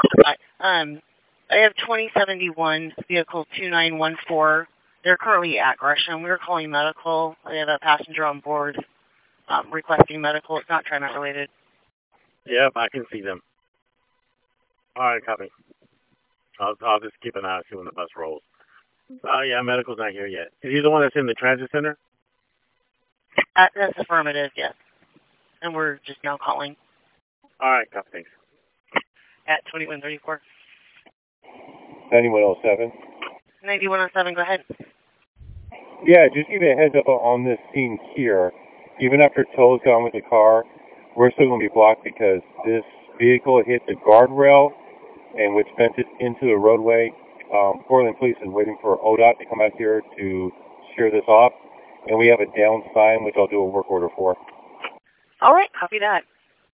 I have 2071 vehicle 2914. They're currently at Gresham. We were calling medical. I have a passenger on board requesting medical. It's not TriMet related. Yep, I can see them. All right, copy. I'll just keep an eye on see when the bus rolls. Oh, yeah, medical's not here yet. Is he the one that's in the transit center? That's affirmative, yes. And we're just now calling. All right, copy, thanks. At 2134. 9107. 9107, go ahead. Yeah, just give me a heads up on this scene here. Even after tow's gone with the car, we're still going to be blocked because this vehicle hit the guardrail and which bent it into the roadway. Portland Police is waiting for ODOT to come out here to shear this off. And we have a down sign, which I'll do a work order for. All right, copy that.